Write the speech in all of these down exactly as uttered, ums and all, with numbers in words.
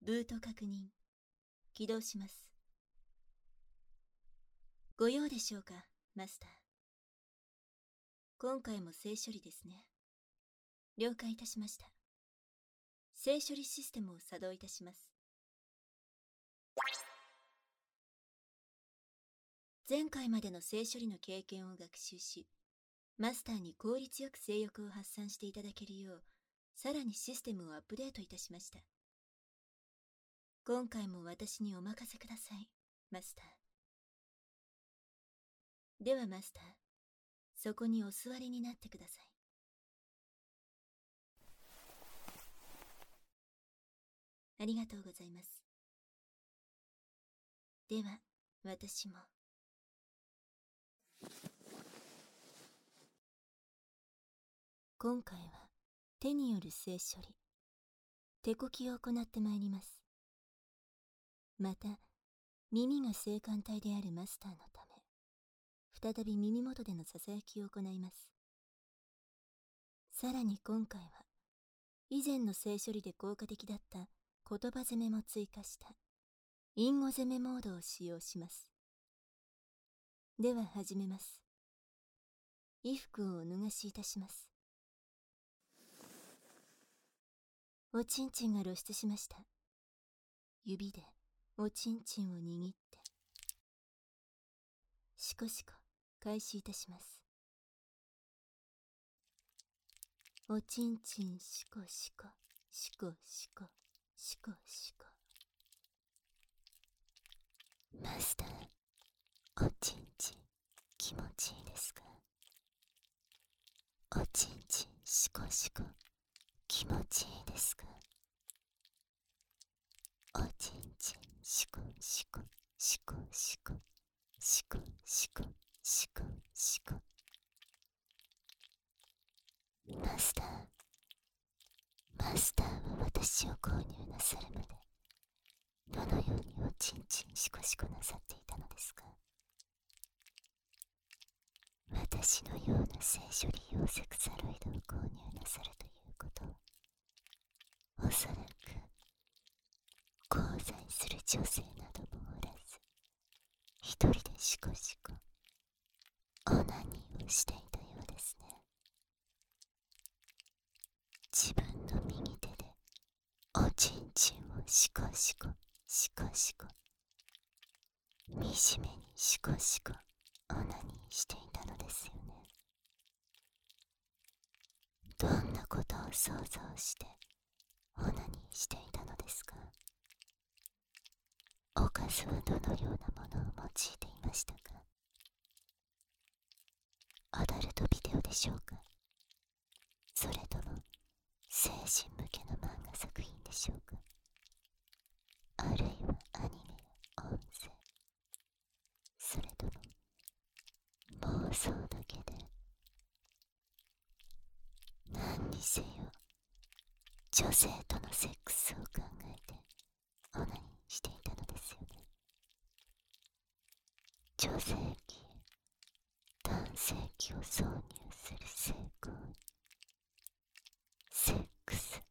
ブート確認。起動します。ご用でしょうか、マスター。今回も性処理ですね。了解いたしました。性処理システムを作動いたします。前回までの性処理の経験を学習し、マスターに効率よく性欲を発散していただけるよう、さらにシステムをアップデートいたしました。今回も私にお任せください、マスター。ではマスター、そこにお座りになってください。ありがとうございます。では、私も。今回は、手による性処理、手こきを行ってまいります。また、耳が性感帯であるマスターのため、再び耳元でのささやきを行います。さらに今回は、以前の性処理で効果的だった言葉攻めも追加した、隠語攻めモードを使用します。では始めます。衣服をお脱がしいたします。おちんちんが露出しました。指でおちんちんを握って、しこしこ開始いたします。おちんちんしこしこ、しこしこ、しこしこ。マスター、おちんちん気持ちいいですか？おちんちんしこしこ気持ちいいですか？おちんちんしこしこしこしこしこしこしこしこ。マスター、マスターは私を購入なさるまでどのようにおちんちんしこしこなさっていたのですか？私のような性処理用セクサロイドを購入なさるということは、おそらく交際する女性などもおらず、一人でしこしこオナニーをしていたようですね。自分の右手でおちんちんをしこしこしこしこ、惨めにしこしこオナニーしていたのですよね。どんなことを想像してオナニーしていたのですか？おかずはどのようなものを用いていましたか？アダルトビデオでしょうか？それとも成人向けの漫画作品でしょうか？あるいはアニメや音声、それとも妄想だけで。何にせよ女性とのセックスを考えてオナニーしていたのですよね。女性器へ男性器を挿入する性行為、セックス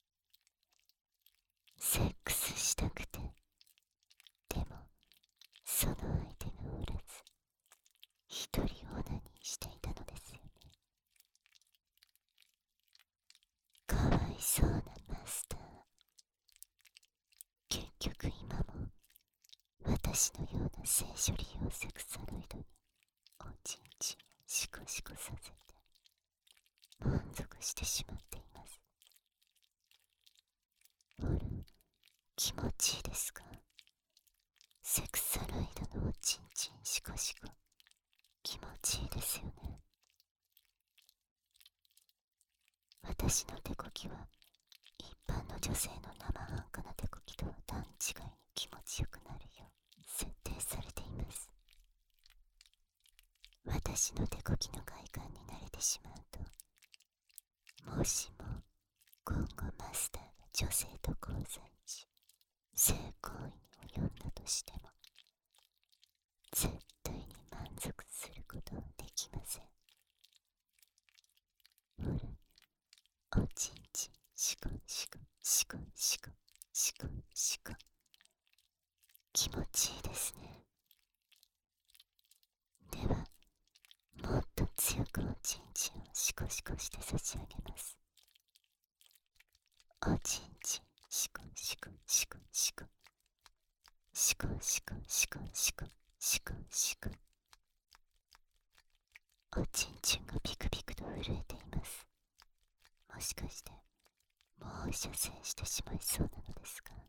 セックスしたくて、でもその相手がおらず一人オナニーしていたのですよね。かわいそうなマスター。結局今も私のような性処理用セクサロイドにおちんちんをシコシコさせて満足してしまっています。ほら、気持ちいいですか？セクサロイドのおちんちんシコシコ気持ちいいですよね。私の手こきは一般の女性の生半可な手こきとは段違いに気持ちよくなるよう設定されています。私の手こきの快感に慣れてしまうと、もしも今後マスターが女性と交際し性行為に及んだとしても、絶対に満足することはできません。ほら、おちんちんシコシコシコシコシコシちいいですね。では、もっと強くおちんちんをシコシコして差し上げます。おちんちんシコシコシコシコシコシコシコシコシコシコ。おちんちんがピクピクと震えています。もしかしてもう射精してしまいそうなのですか？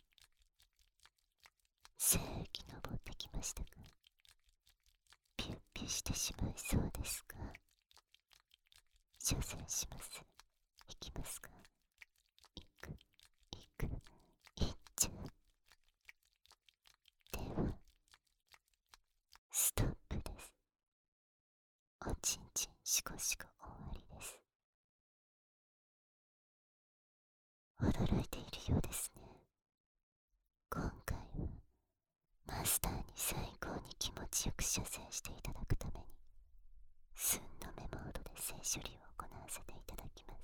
精液登ってきましたか？ピュッピュしてしまいそうですか？射精します。いきますか？いくいくいっちゃう。ではストップです。おちんちんシコシコ終わりです。驚いているようですね。今回はマスターに最高に気持ちよく射精していただくために寸止めモードで性処理を行わせていただきます。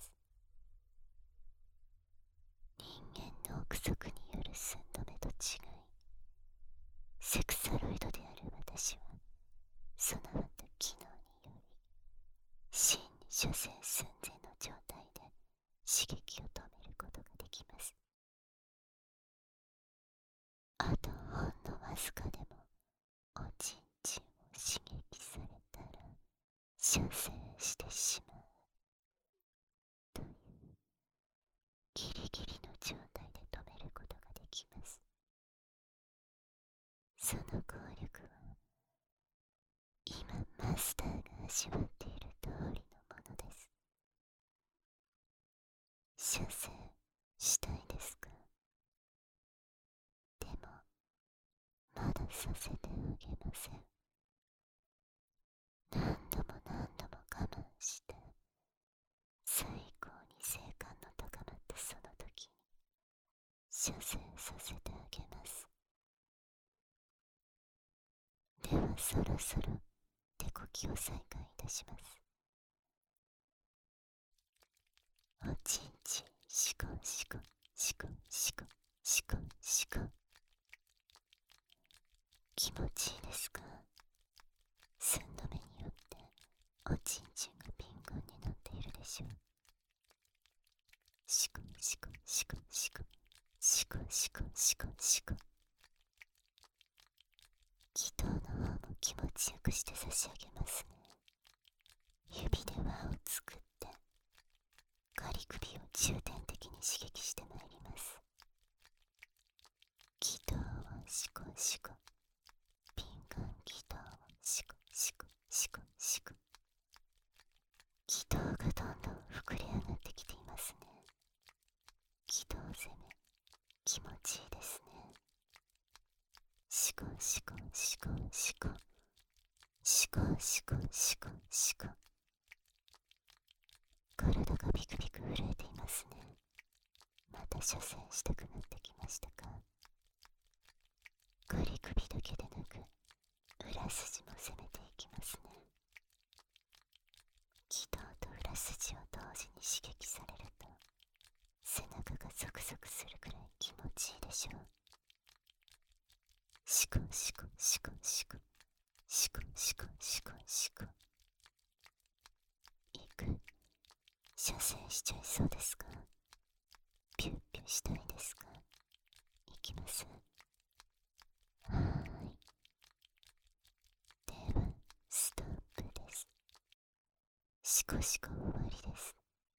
人間の憶測による寸止めと違い、セクサロイドである私は備わった機能により真に射精寸前の状態で刺激を止めることができます。あとほんのわずかでもおちんちんを刺激されたら射精してしまうというギリギリの状態で止めることができます。その効力は今マスターが味わっている通りのものです。射精したいですか？でもまださせてあげません。何度も何度も我慢して最高に性感の高まったその時に射精させてあげます。ではそろそろ手こきを再開いたします。おちんちんシコシコシコシコシコシコ。気持ちいいですか？寸止めによっておちんちんがピンクになっているでしょう。シコシコシコシコシコシコシコシコ。気筒の方も気持ちよくして差し上げますね。指で輪を作ってガリ首を重点的に刺激してまいります。気筒をシコシコ、ピンガン気筒をシコシコシコシコ。気筒がどんどん膨れ上がってきていますね。気筒攻め気持ちいいですね。シコシコシコシコシコシコシコシコ。体がビクビク震えていますね。また射精したくなってきましたか？ガリ首だけでなく裏筋も攻めていきますね。気筒と裏筋を同時に刺激されると背中がゾクゾクするくらい気持ちいいでしょう。シコシコシコシコシコシコシコシコ。いく射精しちゃいそうですか？ピュッピュしたいですか？いきます。はーい。ではストップです。シコシコ終わりです。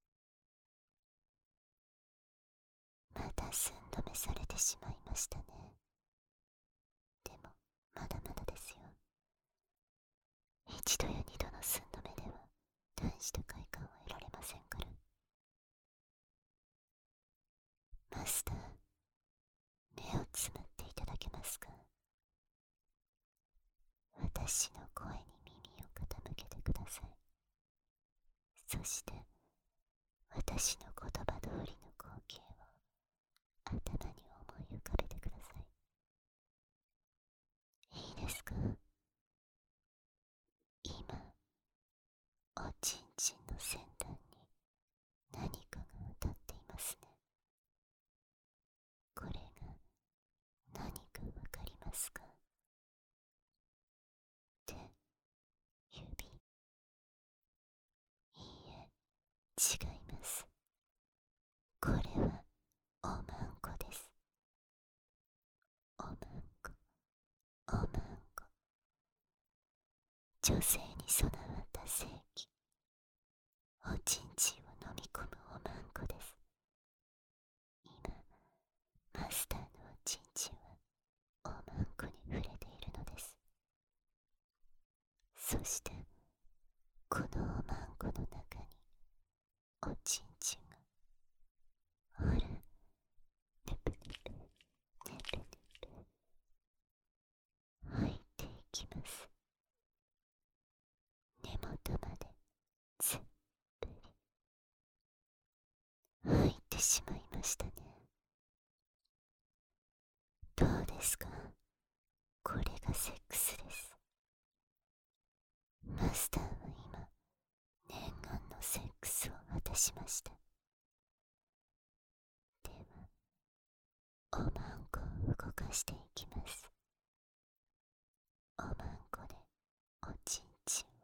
また寸止めされてしまいましたね。でもまだまだですよ。一度や二度の寸止めでは大した快感を得られませんから。マスター、目をつむっていただけますか？私の声に耳を傾けてください。そして私の言葉通りの光景を頭に思い浮かべてください。いいですか？今おちんちんの先端に何かが当たっていますね。これが何かわかりますか？ 女性に備わった性器、おちんちんを飲み込むおまんこです。今、マスターのおちんちんはおまんこに触れているのです。そしてこのおまんこの中におちんちんが、ほら、ねぷねぷねぷねぷ入っていきます。根元までずっぷり入ってしまいましたね。どうですか？これがセックスです。マスターは今、念願のセックスを果たしました。では、おまんこを動かしていきます。おまんこでおちんちんを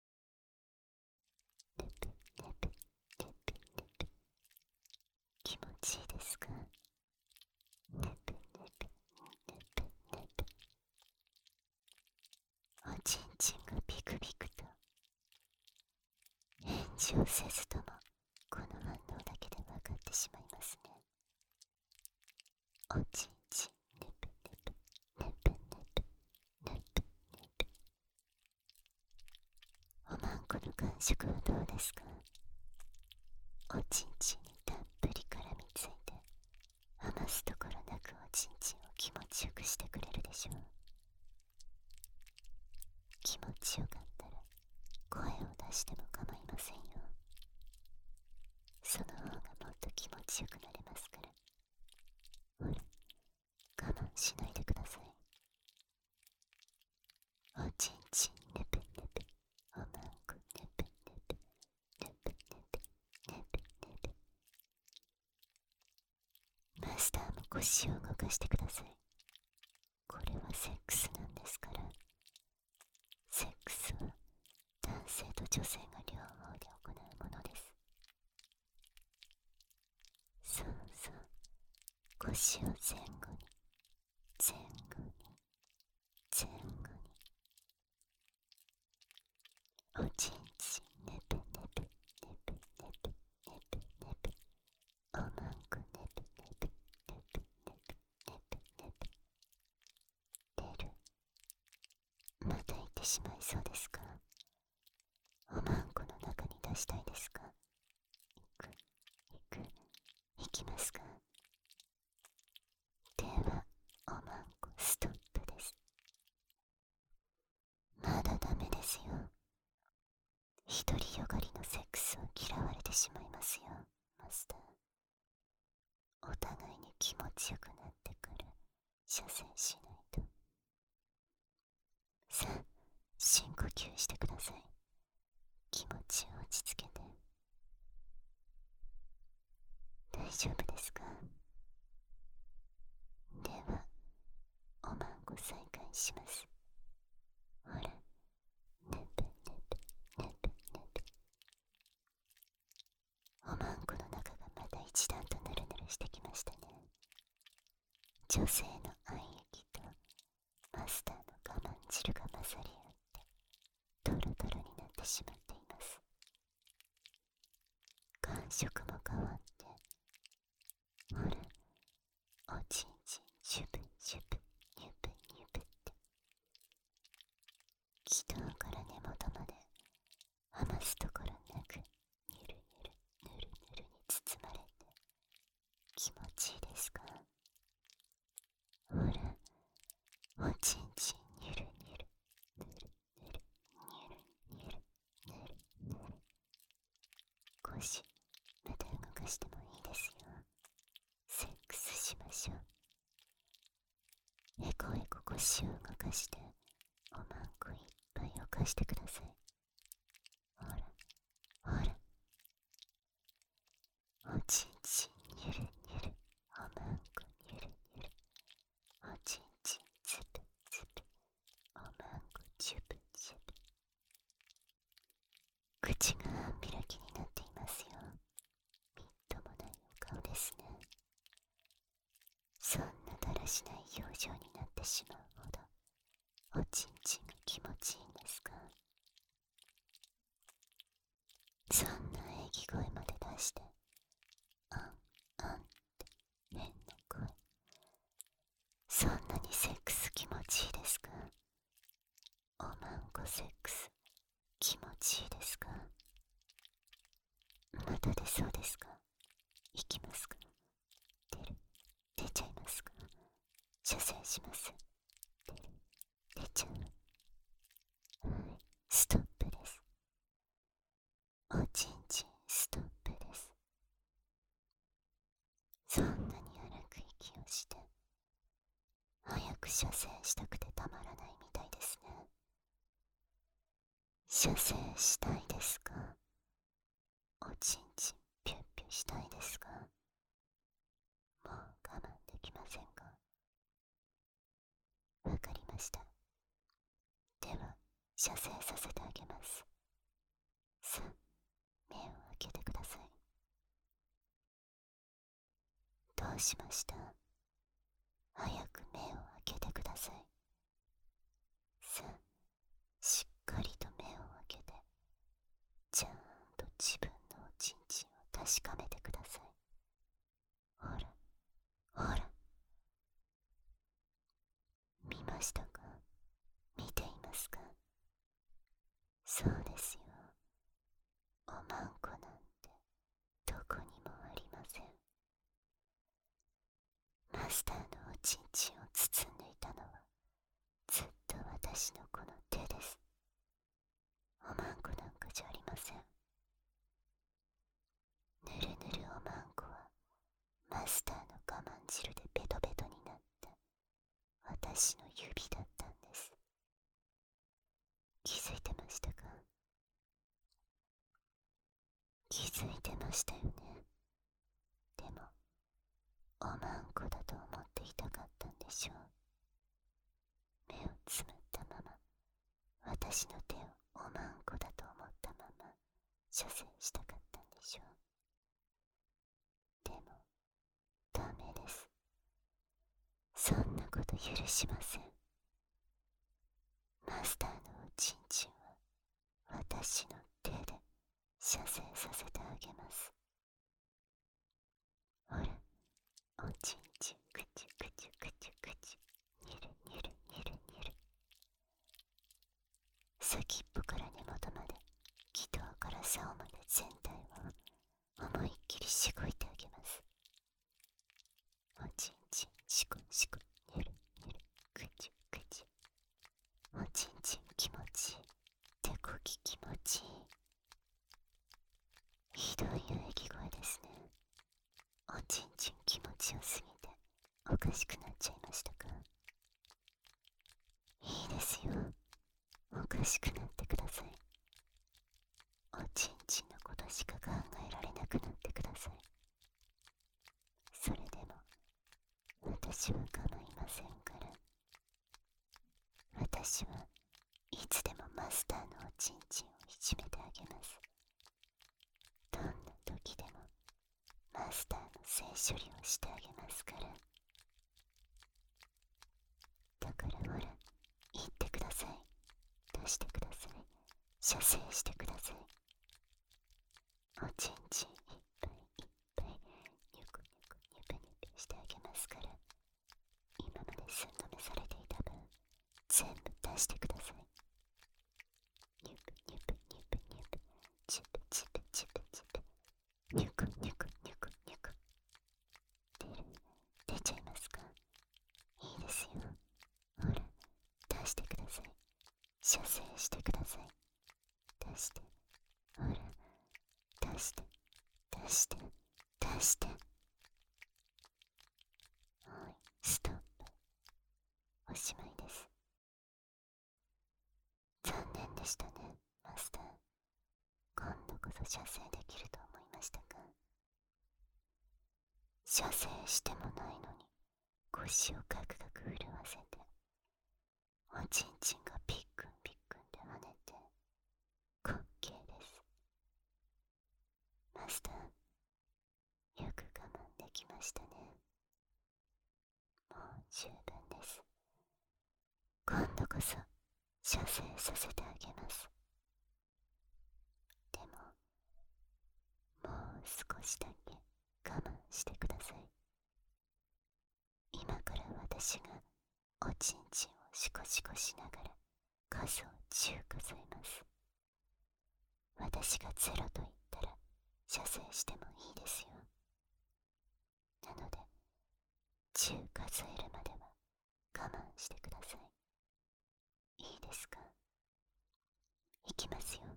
ねぷねぷねぷねぷ、気持ちいいですか？ねぷねぷねぷねぷ、おちんちんがビクビクと。返事をせずともこの反応だけで分かってしまいますね。おちんちんねぷねぷねぷねぷねぷねぷ。おまんこの感触はどうですか？おちんちんにたっぷり絡みついて、余すところなくおちんちんを気持ちよくしてくれるでしょう。気持ちよかったら声を出しても構いませんよ。その方がもっと気持ちよくなれますから。ほら、我慢しないでください。おちんちんねぷねぷ、おまんこねぷねぷねぷねぷねぷねぷ。マスターも腰を動かしてください。これはセックスなんですから。セックスは男性と女性が両方で行うものです。そうそう、腰を前後に前後に前後に。おちんちんねぷねぷねぷねぷねぷねぷ、おまんこねぷねぷねぷねぷねぷねぷ。出る。また行ってしまいそうですか？おまんこの中に出したいですか？行く行く行きますか？では、おまんこストップです。まだダメですよ。独りよがりのセックスを嫌われてしまいますよ、マスター。お互いに気持ちよくなってから射精しないと。さあ、深呼吸してください。気持ちを落ち着けて。大丈夫ですか？では、おまんこ再開します。ほら、ねぷねぷねぷねぷ。おまんこの中がまた一段とぬるぬるしてきましたね。女性の愛液とマスターの我慢汁が混ざり合ってドロドロになってしまっています。感触も変わって、ほら、おちんちんシュプシュプニュプニュプって、気道から根元まで余すところなくニュルニュルヌルヌルに包まれて気持ちいいですか？ほら、おちんちんニュルニュルヌルヌルニュルニュルヌルヌル。腰また動かしてもいいですよ。セックスしましょう。エコエコ腰を動かしておまんこいっぱい浮かしてください。ほらほら、おちんちんニュルニュル、おまんこニュルニュル、おちんちんズプズプ、おまんこチュプチュプ。口が半開きになっていますよ。みっともないお顔ですね。そんなだらしない表情になってしまうほどおちんちんが気持ちいいんですか？ そんな演技声まで出して、あんあんって変な声。そんなにセックス気持ちいいですか？おまんこセックス気持ちいいですか？また出そうですか？行きますか？出る出ちゃいますか？射精します。出る出ちゃう。はい、ストップです。おちんちんストップです。そんなに荒く息をして早く射精したくてたまらないみたいですね。射精したいですか？おちんちんピュッピュしたいですか？もう我慢できませんか？わかりました。では射精させてあげます。さあ、目を開けてください。どうしました？早く目を開けてください。さあ、しっかりと目を開けて、ちゃんと自分のおちんちんを確かめてください。ほら、ほら。見ましたか？見ていますか？そうですよ。おまんこなんてどこにもありません。マスターのおちんちんを包んでいたのはずっと私のこの手です。おまんこなんかじゃありません。ぬるぬるおまんこはマスターの我慢汁でベトベトになった私の指だったんです。気づいてましたか？気づいてましたよね。でもおまんこだと思っていたかったんでしょう。目をつむったまま私の手をおまんこだと思ったまま射精したかったんでしょう。でもダメです。そんなこと許しません。マスターのおちんちんは私の手で射精させてあげます。ほら、おちんちんくちゅくちゅくちゅくちゅ、にゅるにゅるにゅるにゅる。先っぽから根元まで、気筒から竿まで全体を思いっきりしごいてあげます。おちんちんしこしこ、にゅるにゅる、くちゅくちゅ。おちんちん気持ちいい、手こき気持ちいい。ひどい喘ぎ声ですね。おちんちん気持ちよすぎておかしくなっちゃいましたか？いいですよ。おかしくなってください。おちんちんのことしか考えられなくなってください。それでも私は構いませんから。私はいつでもマスターのおちんちんをいじめてあげます。どんな時でもマスターの性処理をしてあげますから。だからほら、言ってください。出してください。射精してください。おちんちんいっぱいいっぱいニョコニョコニョペニョペしてあげますから。今まで寸止めされていた分全部出してください。ニュプニュプニュプニュプ、チュプチュプチュプチュプ、ニョコニョコニョコニョコ。出る出ちゃいますか？いいですよ。ほら、出してください。射精してください。出して、ほら、出して出して出して。はい、ストップ。おしまいです。残念でしたね、マスター。今度こそ射精できると思いましたか？射精してもないのに腰をガクガク震わせて、おちんちんがピックンピックンで跳ねて滑稽です。マスター、よく我慢できましたね。もう十分です。今度こそ射精させてあげます。でも少しだけ我慢してください。今から私がおちんちんをシコシコしながら数をじゅう数えます。私がゼロと言ったら射精してもいいですよ。なのでじゅう数えるまでは我慢してください。いいですか？いきますよ。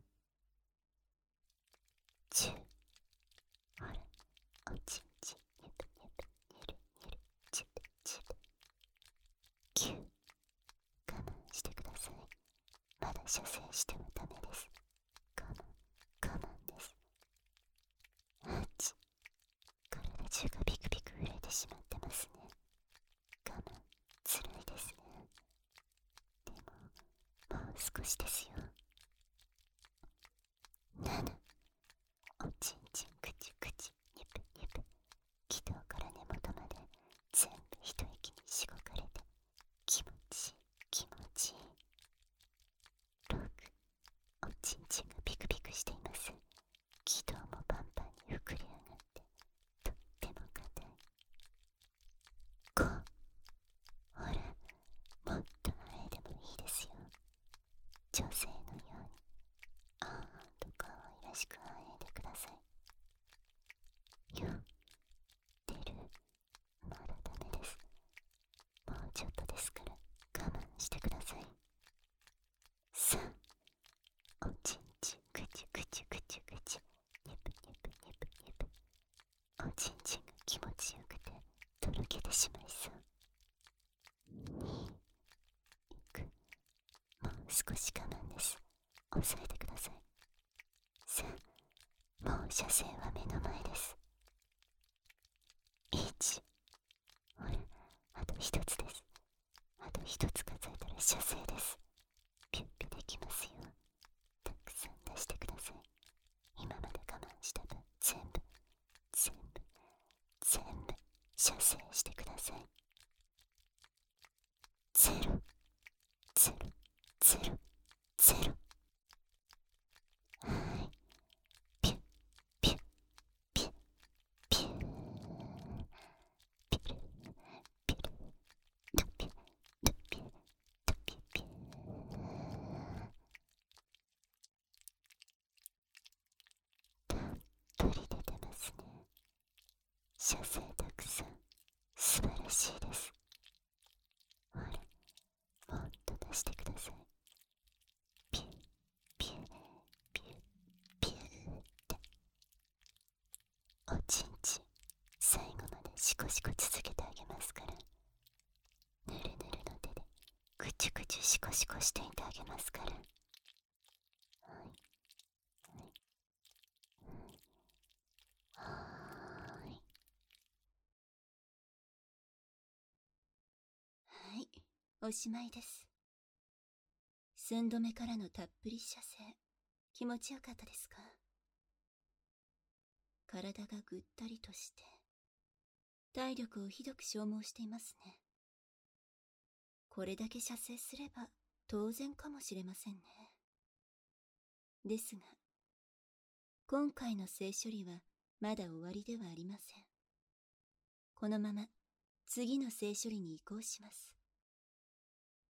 じゅう。ほら、おちんちんニュプニュプニュルニュルチュプチュプ。きゅう。我慢してください。まだ射精してはダメです。我慢我慢です。はち。体中がビクビク震えてしまってますね。我慢つらいですね。でももう少しですよ。なな。おちんちんくちゅくちゅニプニプ。気道から根元まで全部一息にしごかれて気持ちいい気持ちいい。ろく。おちんちんがビクビクしています。気道もパンパンに膨れ上がってとっても硬い。ご。ほら、もっと早いでもいいですよ。女性のようにあーんと可愛らしくあえいでください。よ。出る。まだダメです。もうちょっとですから我慢してください。さん。おちんちんぐちゅぐちゅぐちゅぐちゅニプニプニプニプ。おちんちんが気持ちよくてとろけてしまいそう。に。いく。もう少し我慢です。抑えてください。さん。もう射精は目の前です。いち。ほら、あと一つです。あと一つ数えたら射精です。ピュッピュできますよ。たくさん出してください。今まで我慢した分全部全部全部射精してください。ゼロゼロゼロゼロ。はい。ピュッピュッピュッピュッピュルピュルドピュドピュドピュピュ。たっぷり出てますね。射精たくさん素晴らしいです。ほら、もっと出してください。ピュッピュッピュッピュッっておちんちん最後までシコシコ続けてあげますから。ぬるぬるの手でぐちゅぐちゅシコシコしていてあげますから。はいはいはーい。はい、おしまいです。寸止めからのたっぷり射精気持ちよかったですか？体がぐったりとして体力をひどく消耗していますね。これだけ射精すれば当然かもしれませんね。ですが今回の性処理はまだ終わりではありません。このまま次の性処理に移行します。